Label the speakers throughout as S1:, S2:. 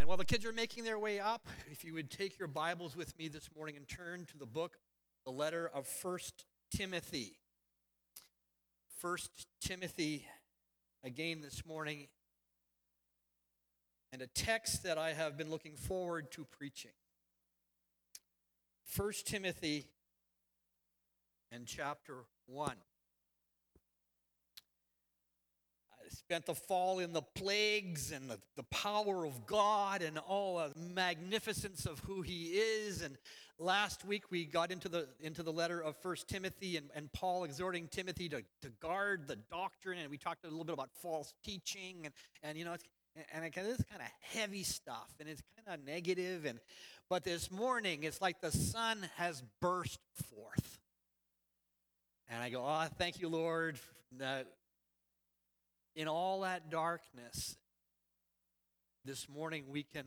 S1: And while the kids are making their way up, if you would take your Bibles with me this morning and turn to the letter of 1 Timothy. 1 Timothy, again this morning, and a text that I have been looking forward to preaching. 1 Timothy and chapter 1. I spent the fall in the plagues and the power of God and all the magnificence of who He is. And last week we got into the letter of 1 Timothy and Paul exhorting Timothy to guard the doctrine. And we talked a little bit about false teaching and you know, it's kind of heavy stuff and it's kind of negative. But this morning it's like the sun has burst forth. And I go, thank you, Lord, that in all that darkness, this morning we can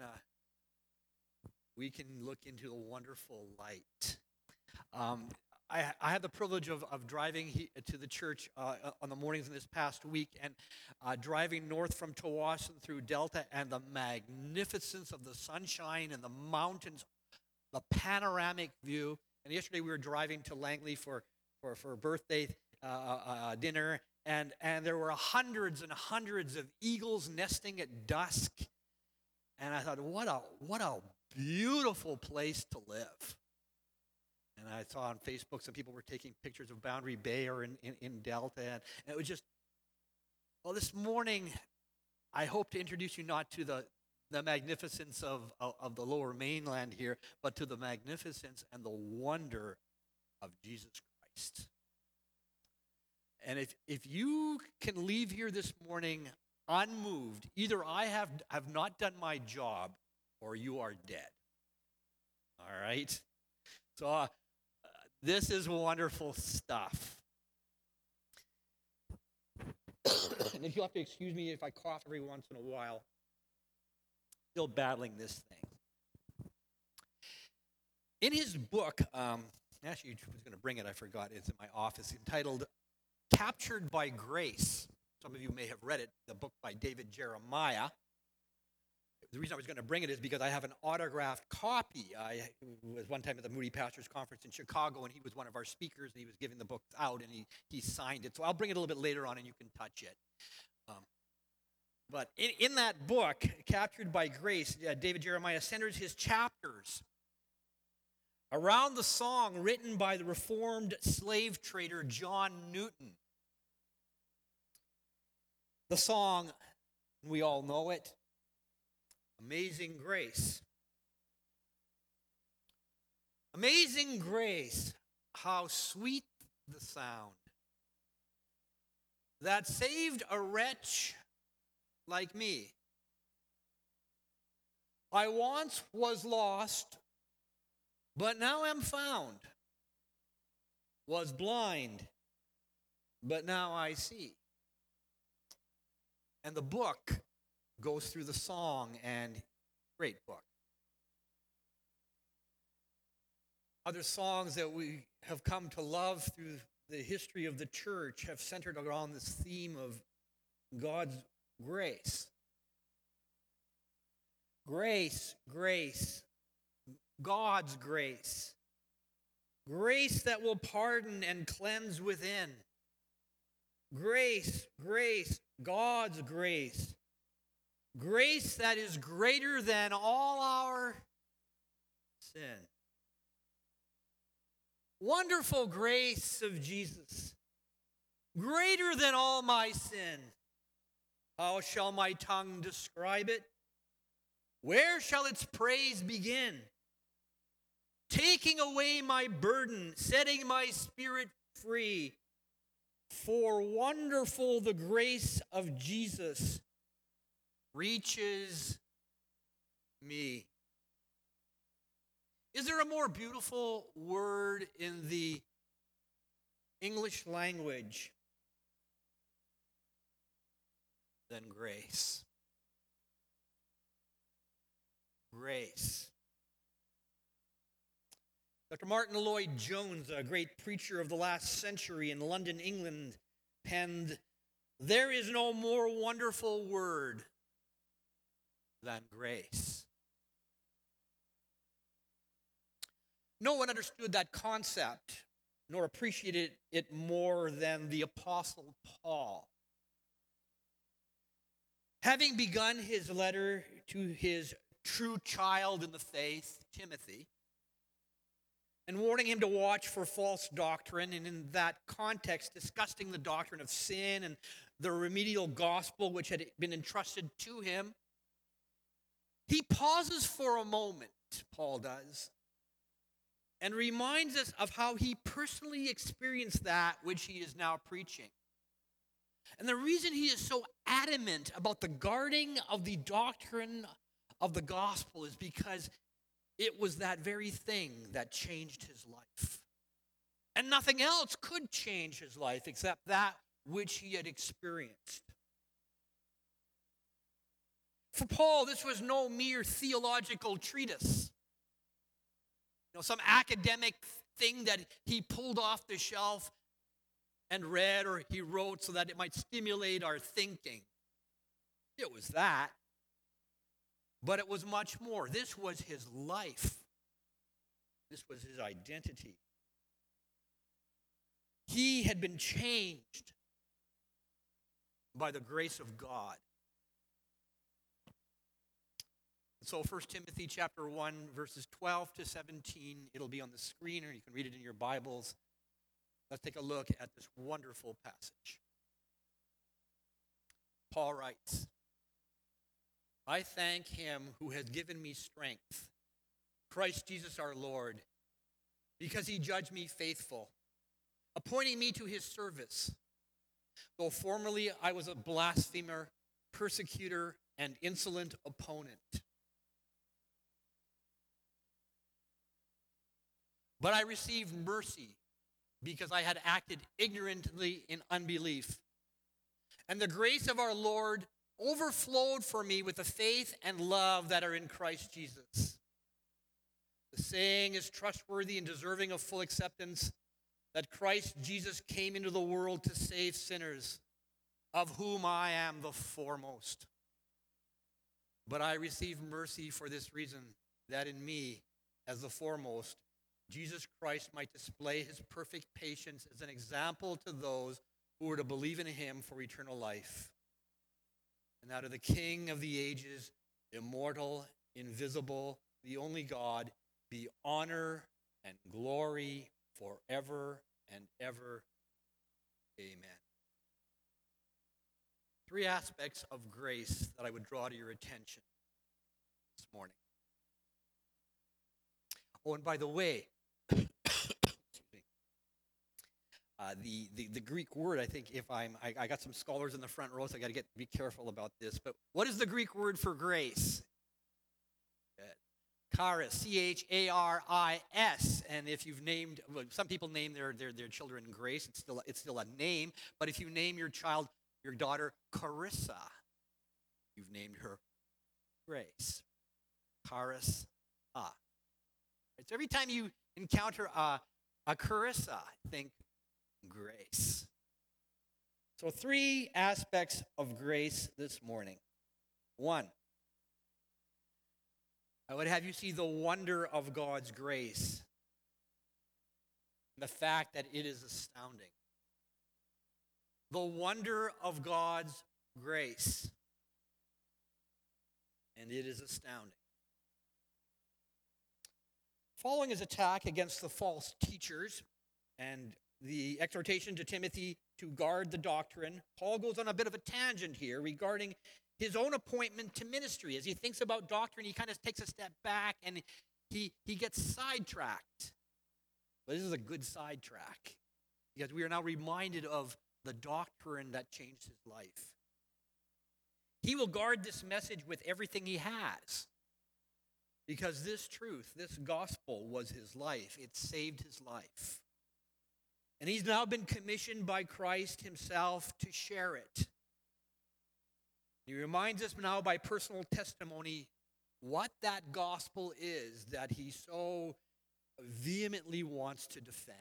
S1: look into a wonderful light. I had the privilege of driving to the church on the mornings in this past week and driving north from Tawasin through Delta, and the magnificence of the sunshine and the mountains, the panoramic view. And yesterday we were driving to Langley for a birthday dinner, and there were hundreds and hundreds of eagles nesting at dusk. And I thought, what a beautiful place to live. And I saw on Facebook some people were taking pictures of Boundary Bay or in Delta, and it was just, well, this morning I hope to introduce you not to the magnificence of the lower mainland here, but to the magnificence and the wonder of Jesus Christ. And if you can leave here this morning unmoved, either I have not done my job or you are dead. All right? So this is wonderful stuff. And if you'll have to excuse me if I cough every once in a while, still battling this thing. In his book, actually I was going to bring it, I forgot, it's in my office, entitled Captured by Grace. Some of you may have read it, the book by David Jeremiah. The reason I was going to bring it is because I have an autographed copy. I was one time at the Moody Pastors Conference in Chicago, and he was one of our speakers, and he was giving the book out, and he signed it. So I'll bring it a little bit later on, and you can touch it. But in that book, Captured by Grace, David Jeremiah centers his chapters around the song written by the reformed slave trader John Newton. The song, we all know it, Amazing Grace. Amazing grace, how sweet the sound that saved a wretch like me. I once was lost, but now am found. Was blind, but now I see. And the book goes through the song, and great book. Other songs that we have come to love through the history of the church have centered around this theme of God's grace. Grace, grace, God's grace. Grace that will pardon and cleanse within. Grace, grace, God's grace. Grace that is greater than all our sin. Wonderful grace of Jesus. Greater than all my sin. How shall my tongue describe it? Where shall its praise begin? Taking away my burden, setting my spirit free. For wonderful the grace of Jesus reaches me. Is there a more beautiful word in the English language than grace? Grace. Dr. Martin Lloyd-Jones, a great preacher of the last century in London, England, penned, "There is no more wonderful word than grace." No one understood that concept nor appreciated it more than the Apostle Paul. Having begun his letter to his true child in the faith, Timothy, and warning him to watch for false doctrine, and in that context discussing the doctrine of sin and the remedial gospel which had been entrusted to him, he pauses for a moment, Paul does, and reminds us of how he personally experienced that which he is now preaching. And the reason he is so adamant about the guarding of the doctrine of the gospel is because it was that very thing that changed his life. And nothing else could change his life except that which he had experienced. For Paul, this was no mere theological treatise. Some academic thing that he pulled off the shelf and read or he wrote so that it might stimulate our thinking. It was that. But it was much more. This was his life. This was his identity. He had been changed by the grace of God. So 1 Timothy chapter 1, verses 12 to 17, it'll be on the screen or you can read it in your Bibles. Let's take a look at this wonderful passage. Paul writes, I thank him who has given me strength, Christ Jesus our Lord, because he judged me faithful, appointing me to his service. Though formerly I was a blasphemer, persecutor, and insolent opponent. But I received mercy because I had acted ignorantly in unbelief. And the grace of our Lord overflowed for me with the faith and love that are in Christ Jesus. The saying is trustworthy and deserving of full acceptance that Christ Jesus came into the world to save sinners, of whom I am the foremost. But I received mercy for this reason, that in me, as the foremost, Jesus Christ might display his perfect patience as an example to those who were to believe in him for eternal life. And out of the King of the ages, immortal, invisible, the only God, be honor and glory forever and ever. Amen. 3 aspects of grace that I would draw to your attention this morning. Oh, and by the way, the Greek word, I think I got some scholars in the front row, so I got to be careful about this. But what is the Greek word for grace? Charis, C-H-A-R-I-S. And if you've named, some people name their children Grace. It's still a name. But if you name your child, your daughter Carissa, you've named her Grace. Charis. So every time you encounter a Carissa, think grace. So 3 aspects of grace this morning. 1, I would have you see the wonder of God's grace. The fact that it is astounding. The wonder of God's grace. And it is astounding. Following his attack against the false teachers and the exhortation to Timothy to guard the doctrine, Paul goes on a bit of a tangent here regarding his own appointment to ministry. As he thinks about doctrine, he kind of takes a step back and he gets sidetracked. But this is a good sidetrack because we are now reminded of the doctrine that changed his life. He will guard this message with everything he has because this truth, this gospel was his life. It saved his life. And he's now been commissioned by Christ himself to share it. He reminds us now by personal testimony what that gospel is that he so vehemently wants to defend.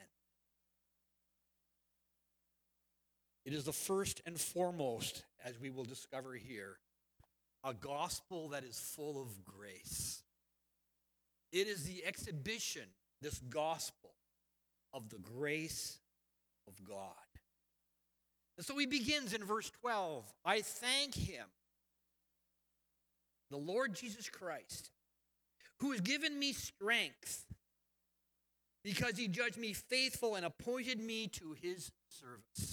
S1: It is the first and foremost, as we will discover here, a gospel that is full of grace. It is the exhibition this gospel of the grace of God. And so he begins in verse 12. I thank him, the Lord Jesus Christ, who has given me strength because he judged me faithful and appointed me to his service.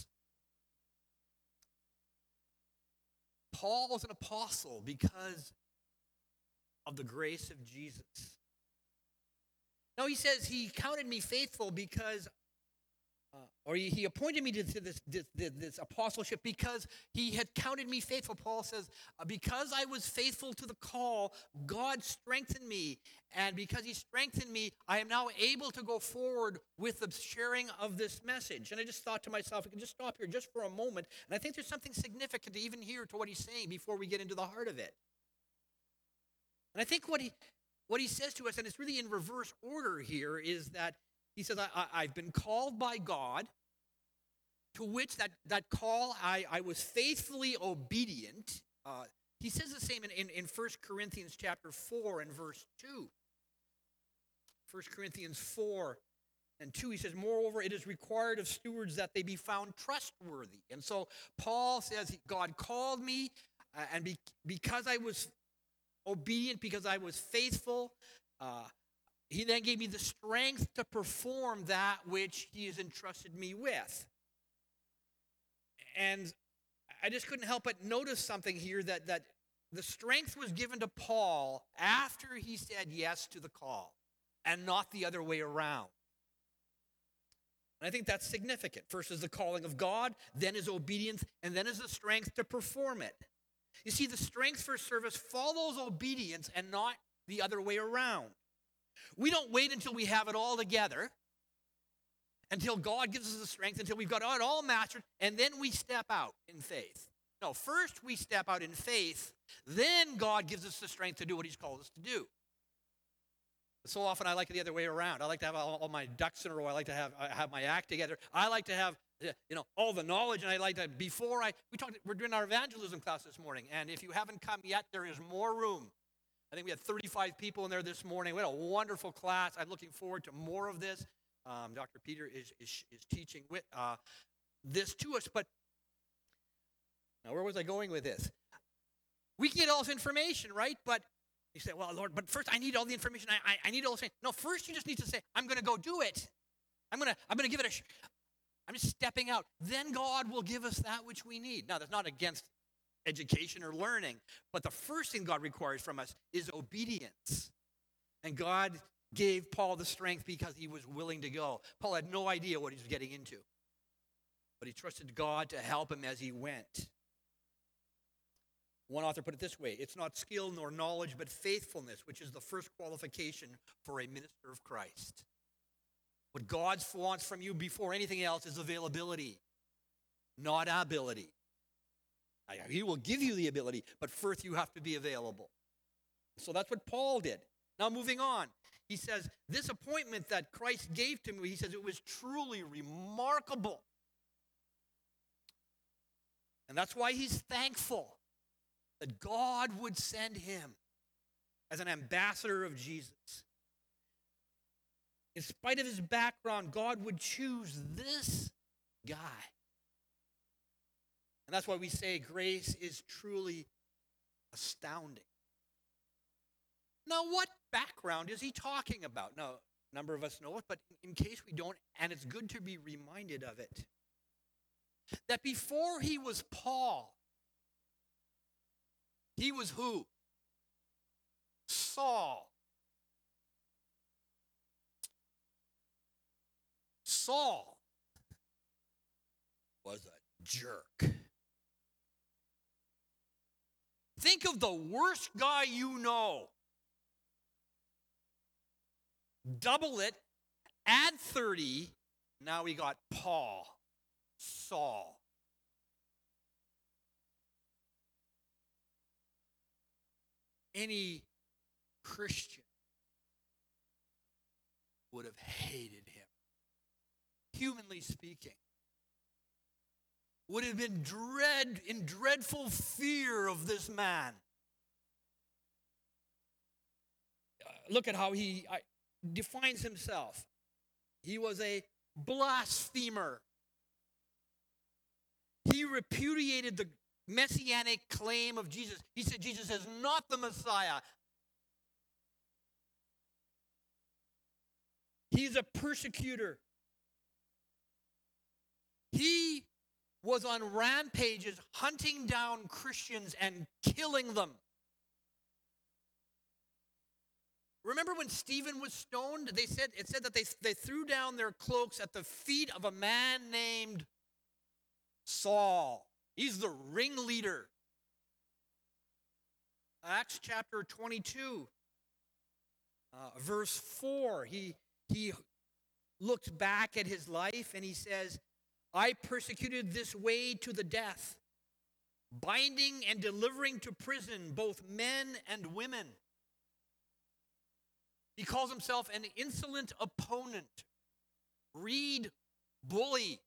S1: Paul was an apostle because of the grace of Jesus. Now he says he counted me faithful because, he appointed me to this apostleship because he had counted me faithful. Paul says, because I was faithful to the call, God strengthened me. And because he strengthened me, I am now able to go forward with the sharing of this message. And I just thought to myself, we can just stop here just for a moment. And I think there's something significant to even hear to what he's saying before we get into the heart of it. And I think what he says to us, and it's really in reverse order here, is that he says, I've been called by God, to which that call I was faithfully obedient. He says the same in 1 Corinthians chapter 4 and verse 2. 1 Corinthians 4 and 2, he says, moreover, it is required of stewards that they be found trustworthy. And so Paul says, God called me, and because I was obedient, because I was faithful, he then gave me the strength to perform that which he has entrusted me with. And I just couldn't help but notice something here, that the strength was given to Paul after he said yes to the call, and not the other way around. And I think that's significant. First is the calling of God, then is obedience, and then is the strength to perform it. You see, the strength for service follows obedience and not the other way around. We don't wait until we have it all together, until God gives us the strength, until we've got it all mastered, and then we step out in faith. No, first we step out in faith, then God gives us the strength to do what he's called us to do. So often I like it the other way around. I like to have all my ducks in a row. I like to have my act together. I like to have all the knowledge, and I like to, we're doing our evangelism class this morning, and if you haven't come yet, there is more room. I think we had 35 people in there this morning. We had a wonderful class. I'm looking forward to more of this. Dr. Peter is teaching this to us. But now, where was I going with this? We get all this information, right? But you say, well, Lord, but first I need all the information. I need all this. No, first you just need to say, I'm going to go do it. I'm going to give it I'm just stepping out. Then God will give us that which we need. Now, that's not against education or learning, but the first thing God requires from us is obedience. And God gave Paul the strength because he was willing to go. Paul had no idea what he was getting into, but he trusted God to help him as he went. One author put it this way: it's not skill nor knowledge, but faithfulness, which is the first qualification for a minister of Christ. What God wants from you before anything else is availability, not ability. He will give you the ability, but first you have to be available. So that's what Paul did. Now moving on, he says, this appointment that Christ gave to me, he says, it was truly remarkable. And that's why he's thankful that God would send him as an ambassador of Jesus. In spite of his background, God would choose this guy. And that's why we say grace is truly astounding. Now, what background is he talking about? Now, a number of us know it, but in case we don't, and it's good to be reminded of it, that before he was Paul, he was who? Saul. Saul was a jerk. Think of the worst guy you know. Double it, add 30, now we got Paul, Saul. Any Christian would have hated him, humanly speaking. Would have been in dreadful fear of this man. Look at how defines himself. He was a blasphemer. He repudiated the messianic claim of Jesus. He said Jesus is not the Messiah. He's a persecutor. He was on rampages hunting down Christians and killing them. Remember when Stephen was stoned? It said that they threw down their cloaks at the feet of a man named Saul. He's the ringleader. Acts chapter 22, verse 4. He looks back at his life and he says, I persecuted this way to the death, binding and delivering to prison both men and women. He calls himself an insolent opponent. Read bully.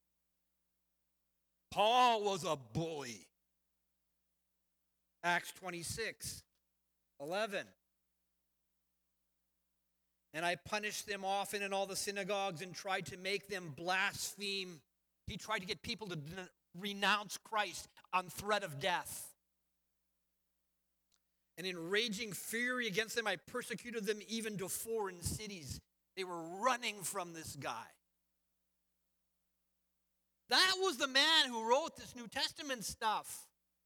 S1: Paul was a bully. Acts 26:11. And I punished them often in all the synagogues and tried to make them blaspheme. He tried to get people to renounce Christ on threat of death. And in raging fury against them, I persecuted them even to foreign cities. They were running from this guy. That was the man who wrote this New Testament stuff.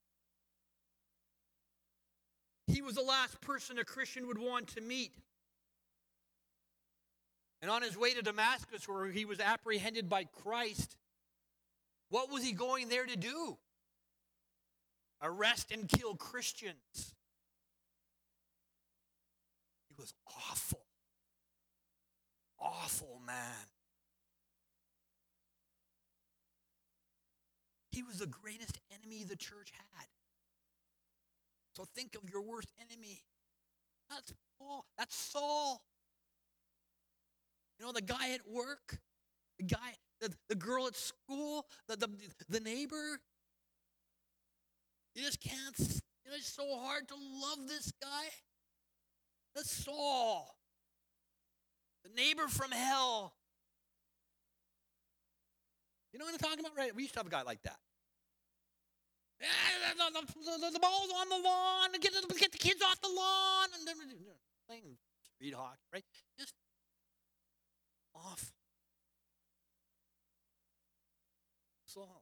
S1: He was the last person a Christian would want to meet. And on his way to Damascus, where he was apprehended by Christ, what was he going there to do? Arrest and kill Christians. He was awful. Awful man. He was the greatest enemy the church had. So think of your worst enemy. That's Paul. That's Saul. You know, the guy at work, the girl at school, the neighbor. You just can't, it's so hard to love this guy. That's Saul. The neighbor from hell. You know what I'm talking about? Right? We used to have a guy like that. The ball's on the lawn. Get the kids off the lawn. And then playing street hockey, right? Just awful. Saul.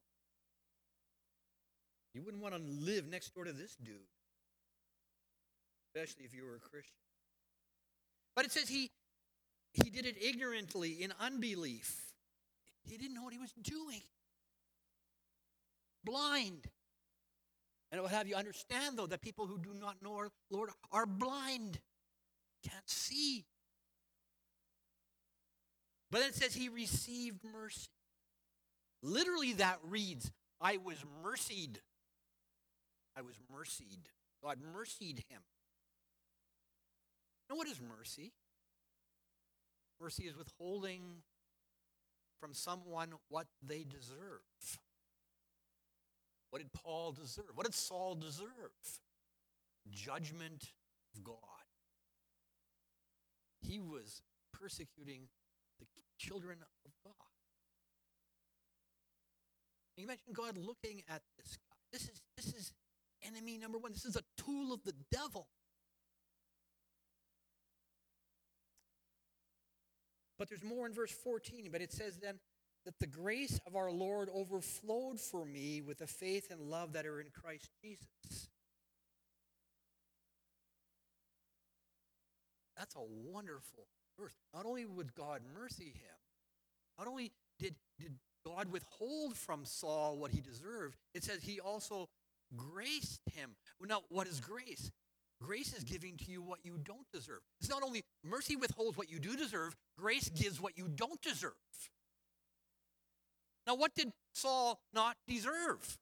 S1: You wouldn't want to live next door to this dude, especially if you were a Christian. But it says he did it ignorantly, in unbelief. He didn't know what he was doing. Blind. And it will have you understand, though, that people who do not know our Lord are blind. Can't see. But then it says he received mercy. Literally that reads, I was mercied. I was mercied. God mercied him. You know what is mercy? Mercy is withholding from someone what they deserve. What did Paul deserve? What did Saul deserve? Judgment of God. He was persecuting the children of God. Can you imagine God looking at this guy? This is enemy number one. This is a tool of the devil. But there's more in verse 14. But it says then that the grace of our Lord overflowed for me with the faith and love that are in Christ Jesus. That's a wonderful verse. Not only would God mercy him, not only did God withhold from Saul what he deserved, it says he also graced him. Now, what is grace? Grace is giving to you what you don't deserve. It's not only mercy withholds what you do deserve, grace gives what you don't deserve. Now, what did Saul not deserve?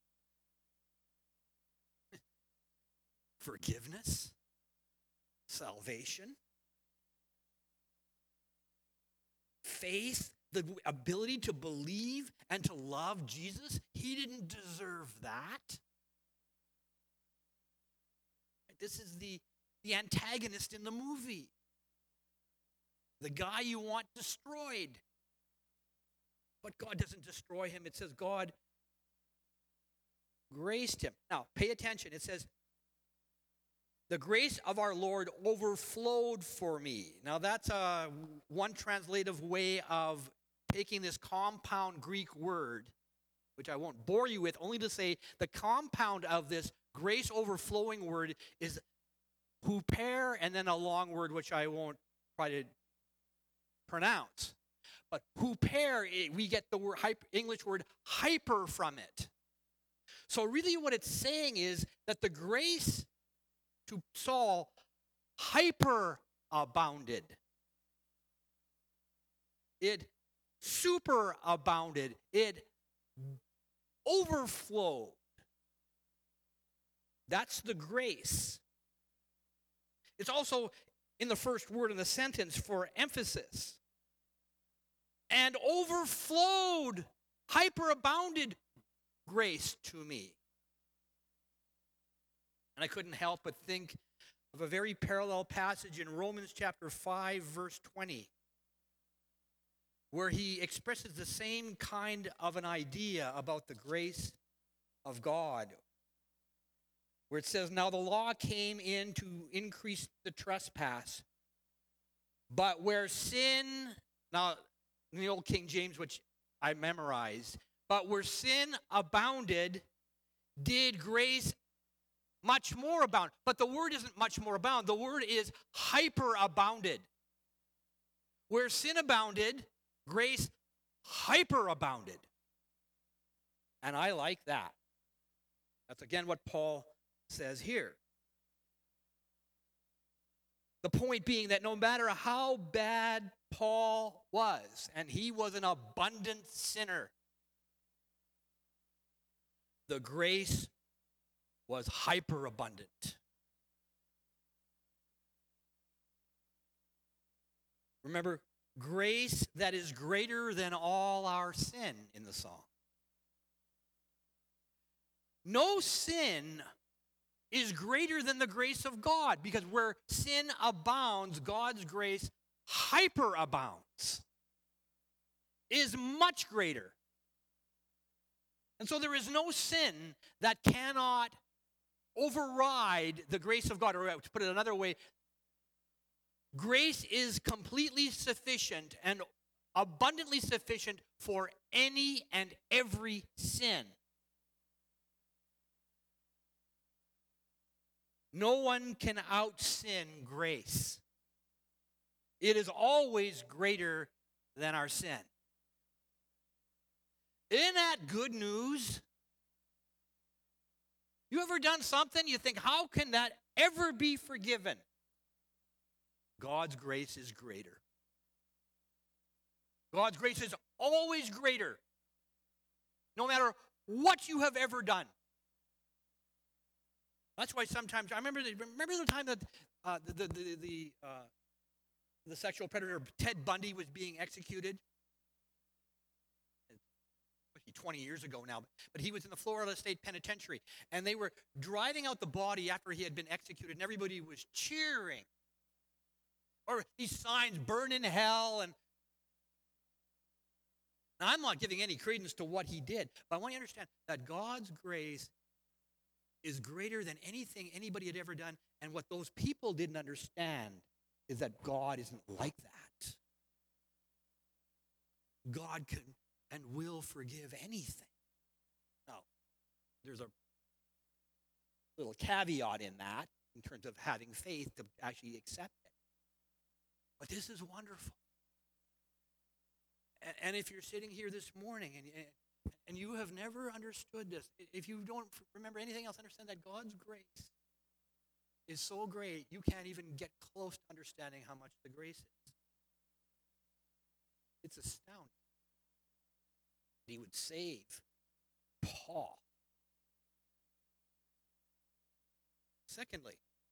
S1: Forgiveness, salvation, faith, the ability to believe and to love Jesus. He didn't deserve that. This is the antagonist in the movie. the guy you want destroyed. But God doesn't destroy him. It says God graced him. Now, pay attention. It says, the grace of our Lord overflowed for me. Now, that's one translative way of taking this compound Greek word, which I won't bore you with, only to say the compound of this grace overflowing word is huper, and then a long word which I won't try to pronounce. But huper, we get the word English word hyper from it. So really what it's saying is that the grace to Saul hyper abounded. It super abounded. It overflowed. That's the grace. It's also in the first word in the sentence for emphasis. And overflowed, hyperabounded grace to me. And I couldn't help but think of a very parallel passage in Romans chapter 5, verse 20, where he expresses the same kind of an idea about the grace of God, where it says, now the law came in to increase the trespass, but where sin, now in the old King James, which I memorized, but where sin abounded, did grace much more abound. But the word isn't much more abound. The word is hyperabounded. Where sin abounded, grace hyperabounded. And I like that. That's again what Paul says here. The point being that no matter how bad Paul was, and he was an abundant sinner, the grace was hyperabundant. Remember, grace that is greater than all our sin in the song. No sin is greater than the grace of God, because where sin abounds, God's grace hyperabounds, is much greater. And so there is no sin that cannot override the grace of God. Or to put it another way, grace is completely sufficient and abundantly sufficient for any and every sin. No one can out-sin grace. It is always greater than our sin. Isn't that good news? You ever done something you think, how can that ever be forgiven? God's grace is greater. God's grace is always greater, no matter what you have ever done. That's why sometimes I remember the time that the sexual predator Ted Bundy was being executed. 20 years ago now, but he was in the Florida State Penitentiary, and they were driving out the body after he had been executed, and everybody was cheering. Or these signs, burn in hell, and now I'm not giving any credence to what he did, but I want you to understand that God's grace is greater than anything anybody had ever done, and what those people didn't understand is that God isn't like that. God can and will forgive anything. Now, there's a little caveat in that, in terms of having faith to actually accept it. But this is wonderful. And if you're sitting here this morning and you have never understood this, if you don't remember anything else, understand that God's grace is so great, you can't even get close to understanding how much the grace is. It's astounding. He would save Paul. Secondly,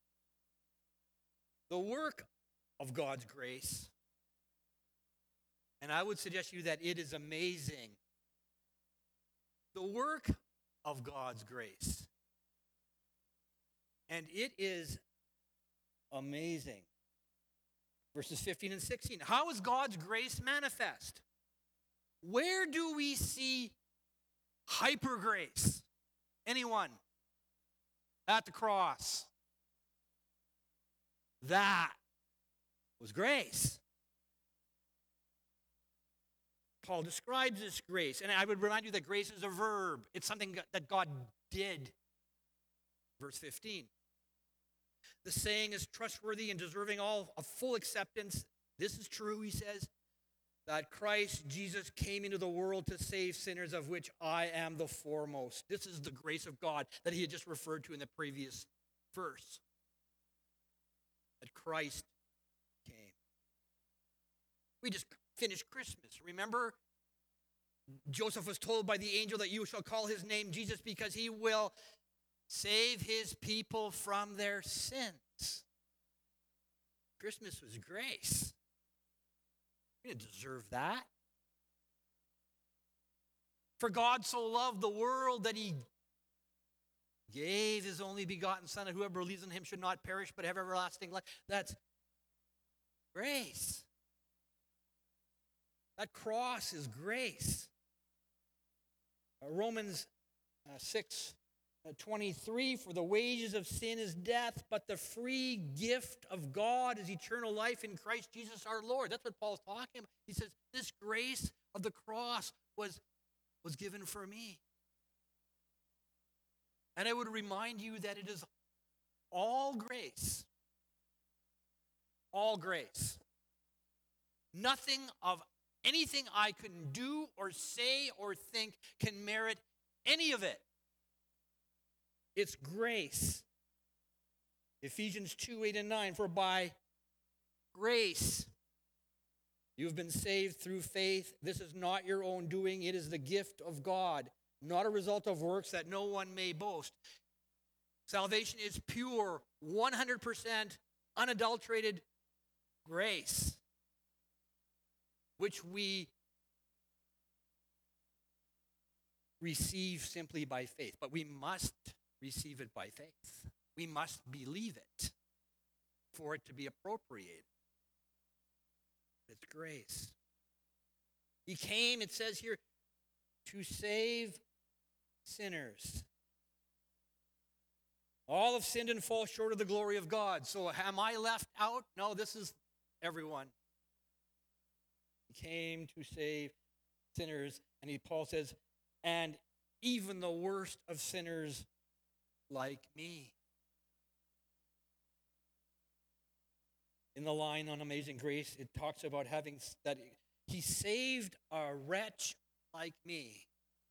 S1: the work of God's grace, and I would suggest to you that it is amazing. The work of God's grace, and it is amazing. Verses 15 and 16. How is God's grace manifest? Where do we see hyper grace? Anyone? At the cross. That was grace. Paul describes this grace, and I would remind you that grace is a verb. It's something that God did. Verse 15. The saying is trustworthy and deserving of full acceptance. This is true, he says, that Christ Jesus came into the world to save sinners, of which I am the foremost. This is the grace of God that he had just referred to in the previous verse. That Christ came. We just finished Christmas. Remember, Joseph was told by the angel that you shall call his name Jesus because he will save his people from their sins. Christmas was grace. We didn't deserve that. For God so loved the world that he gave his only begotten Son, and whoever believes in him should not perish but have everlasting life. That's grace. That cross is grace. Romans 6:23, for the wages of sin is death, but the free gift of God is eternal life in Christ Jesus our Lord. That's what Paul's talking about. He says, this grace of the cross was given for me. And I would remind you that it is all grace. All grace. Nothing of anything I can do or say or think can merit any of it. It's grace. Ephesians 2:8 and 9, for by grace you have been saved through faith. This is not your own doing. It is the gift of God, not a result of works that no one may boast. Salvation is pure, 100% unadulterated grace, which we receive simply by faith. But we must receive it by faith. We must believe it for it to be appropriated. It's grace. He came, it says here, to save sinners. All have sinned and fall short of the glory of God. So am I left out? No, this is everyone. He came to save sinners. And Paul says, and even the worst of sinners like me. In the line on Amazing Grace, it talks about having that he saved a wretch like me.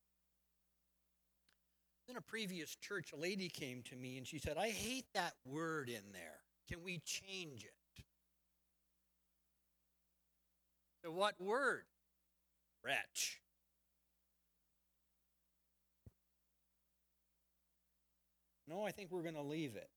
S1: In a previous church, a lady came to me and she said, I hate that word in there. Can we change it? So what word? Wretch. No, I think we're going to leave it.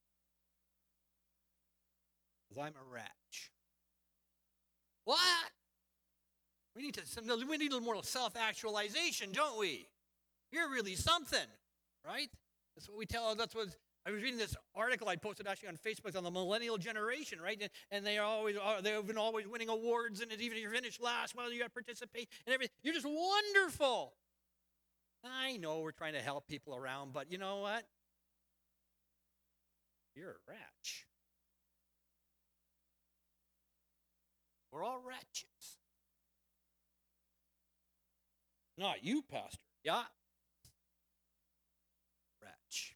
S1: Because I'm a wretch. What? We need a little more self-actualization, don't we? You're really something, right? That's what we tell. That's what I was reading this article I posted actually on Facebook on the millennial generation, right? And they've been always winning awards, and even if you finish last, well, you got to participate and everything. You're just wonderful. I know we're trying to help people around, but you know what? You're a wretch. We're all wretches. Not you, Pastor. Yeah. Wretch.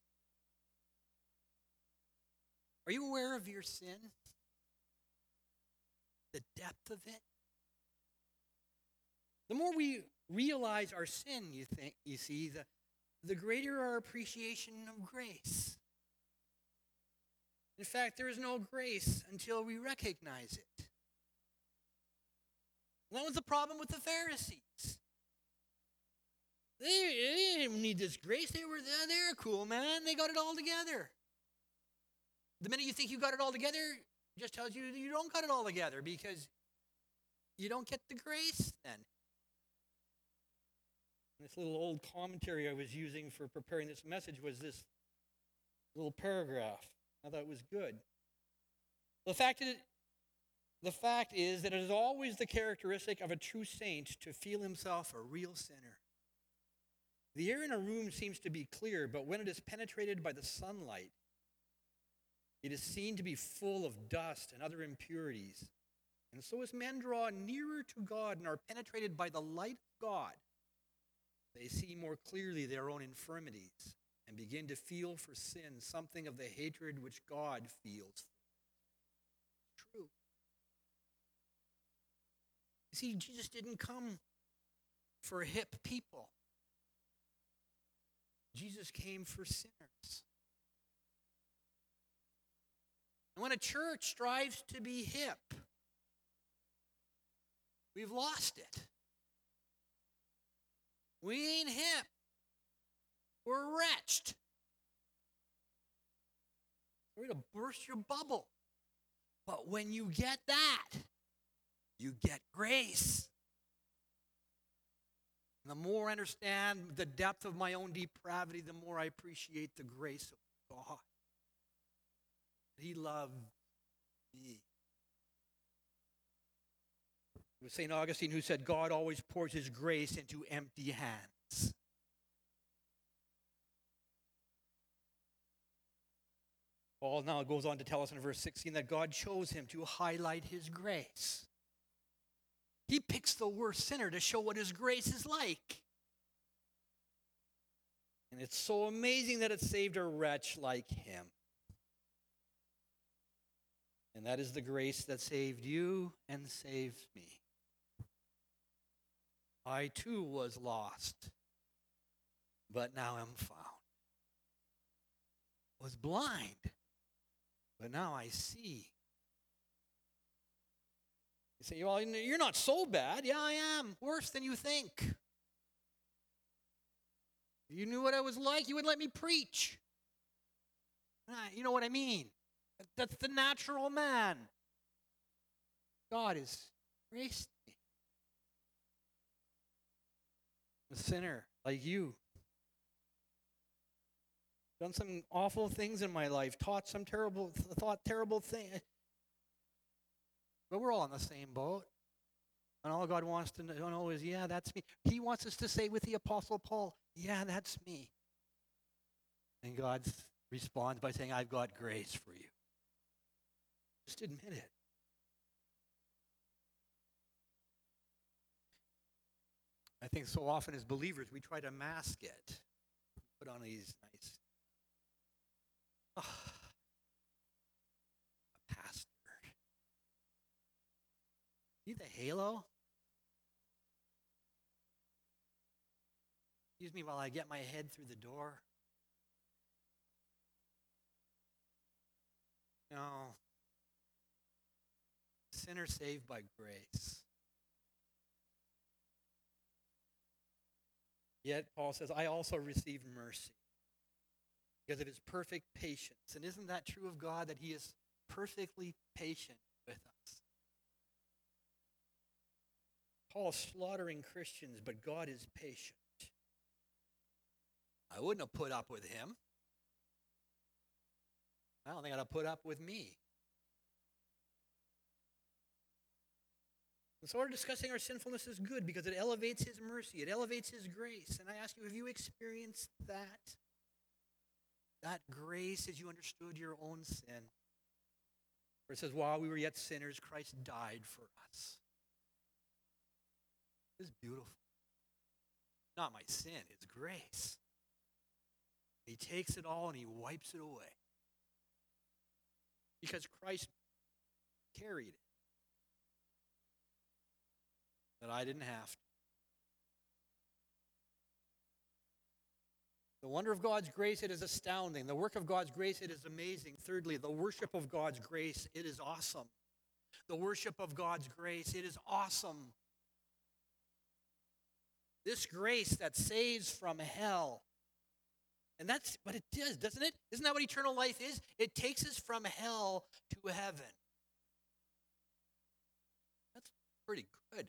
S1: Are you aware of your sin? The depth of it? The more we realize our sin, you see, the greater our appreciation of grace. In fact, there is no grace until we recognize it. That was the problem with the Pharisees. They didn't need this grace. They're cool, man. They got it all together. The minute you think you got it all together, it just tells you you don't got it all together because you don't get the grace then. This little old commentary I was using for preparing this message was this little paragraph. I thought it was good. The fact The fact is that it is always the characteristic of a true saint to feel himself a real sinner. The air in a room seems to be clear, but when it is penetrated by the sunlight, it is seen to be full of dust and other impurities. And so as men draw nearer to God and are penetrated by the light of God, they see more clearly their own infirmities and begin to feel for sin something of the hatred which God feels for it. True. You see, Jesus didn't come for hip people. Jesus came for sinners. And when a church strives to be hip, we've lost it. We ain't hip. We're wretched. We're going to burst your bubble. But when you get that, you get grace. And the more I understand the depth of my own depravity, the more I appreciate the grace of God. He loved me. It was St. Augustine who said, God always pours his grace into empty hands. Paul now goes on to tell us in verse 16 that God chose him to highlight his grace. He picks the worst sinner to show what his grace is like. And it's so amazing that it saved a wretch like him. And that is the grace that saved you and saved me. I too was lost, but now am found. Was blind, but now I see. You say, well, you're not so bad. Yeah, I am. Worse than you think. If you knew what I was like, you would let me preach. You know what I mean? That's the natural man. God has graced me. A sinner like you. Done some awful things in my life. Thought terrible things. But we're all in the same boat. And all God wants to know is, yeah, that's me. He wants us to say with the Apostle Paul, yeah, that's me. And God responds by saying, I've got grace for you. Just admit it. I think so often as believers, we try to mask it. Put on these nice, a pastor. See the halo? Excuse me while I get my head through the door. No. Sinner saved by grace. Yet, Paul says, I also received mercy because of his perfect patience. And isn't that true of God, that he is perfectly patient with us? Paul is slaughtering Christians, but God is patient. I wouldn't have put up with him. I don't think I'd have put up with me. And so our discussing our sinfulness is good because it elevates his mercy. It elevates his grace. And I ask you, have you experienced that? That grace as you understood your own sin? Where it says, while we were yet sinners, Christ died for us. It's beautiful. Not my sin, it's grace. He takes it all and he wipes it away. Because Christ carried it. That I didn't have to. The wonder of God's grace, it is astounding. The work of God's grace, it is amazing. Thirdly, the worship of God's grace, it is awesome. The worship of God's grace, it is awesome. This grace that saves from hell. And that's what it does, doesn't it? Isn't that what eternal life is? It takes us from hell to heaven. That's pretty good.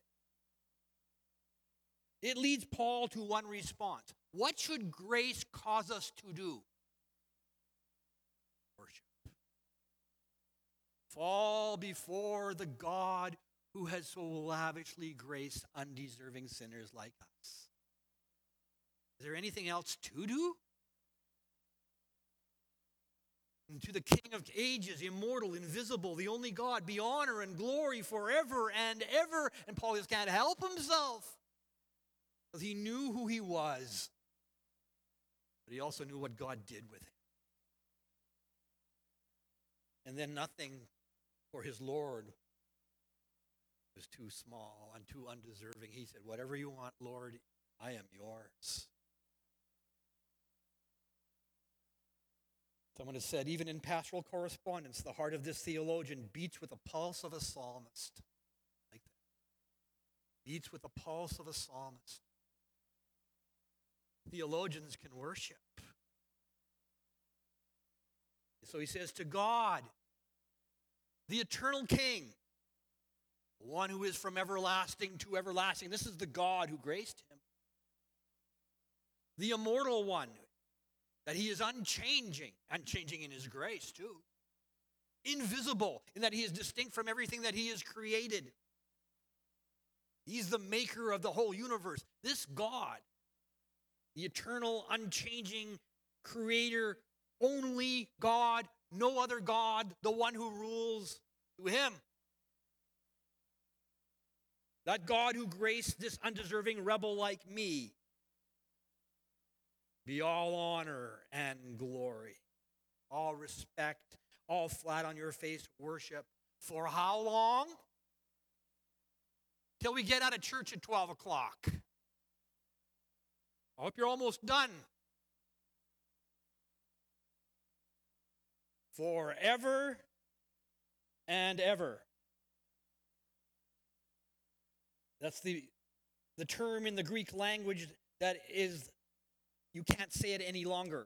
S1: It leads Paul to one response. What should grace cause us to do? Worship. fall before the God who has so lavishly graced undeserving sinners like us. Is there anything else to do? And to the King of ages, immortal, invisible, the only God, be honor and glory forever and ever. And Paul just can't help himself, because he knew who he was, but he also knew what God did with him. And then nothing for his Lord was too small and too undeserving. He said, whatever you want, Lord, I am yours. Someone has said, even in pastoral correspondence, the heart of this theologian beats with the pulse of a psalmist. Like that. Beats with the pulse of a psalmist. Theologians can worship. So he says, to God, the eternal King, the one who is from everlasting to everlasting. This is the God who graced him. The immortal one, that he is unchanging in his grace too. Invisible, in that he is distinct from everything that he has created. He's the maker of the whole universe. This God, the eternal, unchanging creator, only God, no other God, the one who rules, to him. That God who graced this undeserving rebel like me, be all honor and glory, all respect, all flat on your face worship. For how long? Till we get out of church at 12 o'clock. I hope you're almost done. Forever and ever. That's the term in the Greek language that is, you can't say it any longer.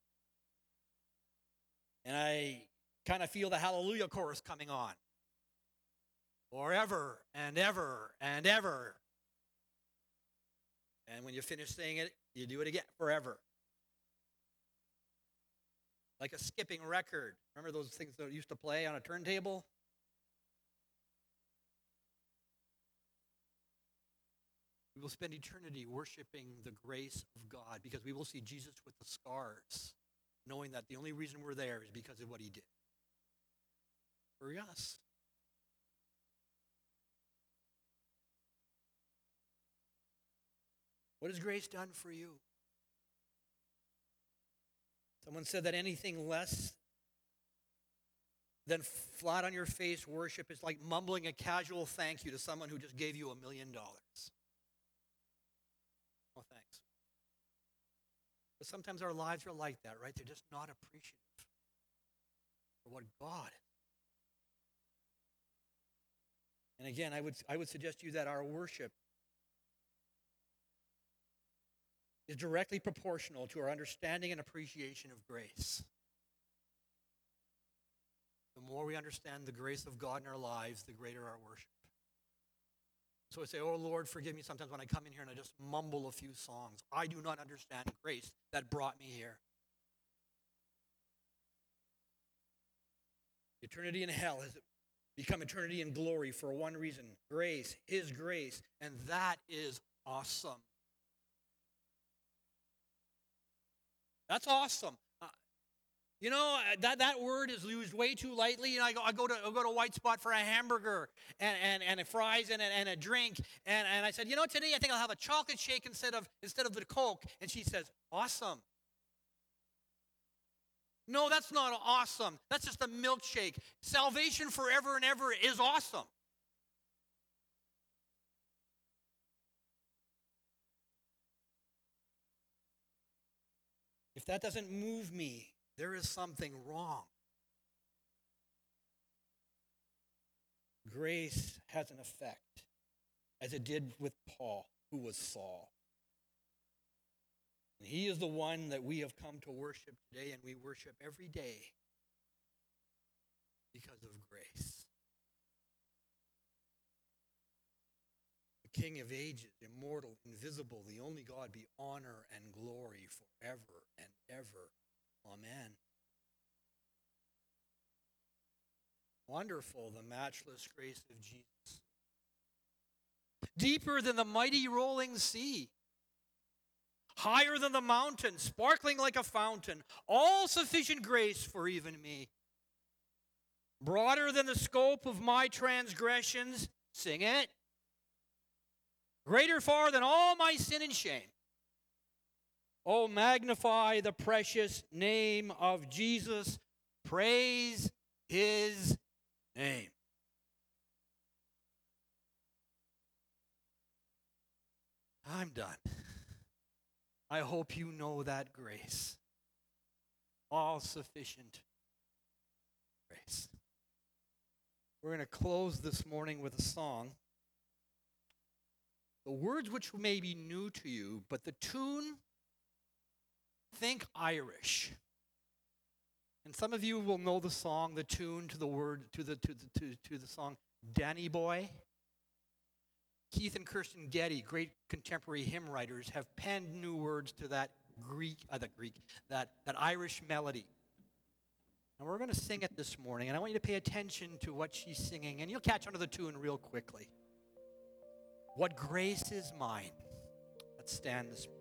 S1: And I kind of feel the hallelujah chorus coming on. Forever and ever and ever. And when you finish saying it, you do it again, forever. Like a skipping record. Remember those things that used to play on a turntable? We will spend eternity worshiping the grace of God, because we will see Jesus with the scars, knowing that the only reason we're there is because of what he did for us. What has grace done for you? Someone said that anything less than flat on your face worship is like mumbling a casual thank you to someone who just gave you $1 million. Oh, thanks. But sometimes our lives are like that, right? They're just not appreciative for what God is. And again, I would suggest to you that our worship is directly proportional to our understanding and appreciation of grace. The more we understand the grace of God in our lives, the greater our worship. So I say, oh Lord, forgive me sometimes when I come in here and I just mumble a few songs. I do not understand grace that brought me here. Eternity in hell has become eternity in glory for one reason: grace, his grace, and that is awesome. That's awesome. That word is used way too lightly. I go to White Spot for a hamburger and a fries and a drink. And I said, today I think I'll have a chocolate shake instead of the Coke. And she says, awesome. No, that's not awesome. That's just a milkshake. Salvation forever and ever is awesome. If that doesn't move me, there is something wrong. Grace has an effect, as it did with Paul, who was Saul. And he is the one that we have come to worship today, and we worship every day because of grace. The King of ages, immortal, invisible, the only God, be honor and glory forever and ever. Amen. Wonderful, the matchless grace of Jesus. Deeper than the mighty rolling sea. Higher than the mountain, sparkling like a fountain. All sufficient grace for even me. Broader than the scope of my transgressions. Sing it. Greater far than all my sin and shame. Oh, magnify the precious name of Jesus. Praise his name. I'm done. I hope you know that grace. All sufficient grace. We're going to close this morning with a song. The words which may be new to you, but the tune, think Irish. And some of you will know the song, the tune to the word, to the song, Danny Boy. Keith and Kirsten Getty, great contemporary hymn writers, have penned new words to that that Irish melody. And we're going to sing it this morning, and I want you to pay attention to what she's singing, and you'll catch on to the tune real quickly. What grace is mine? Let's stand this morning.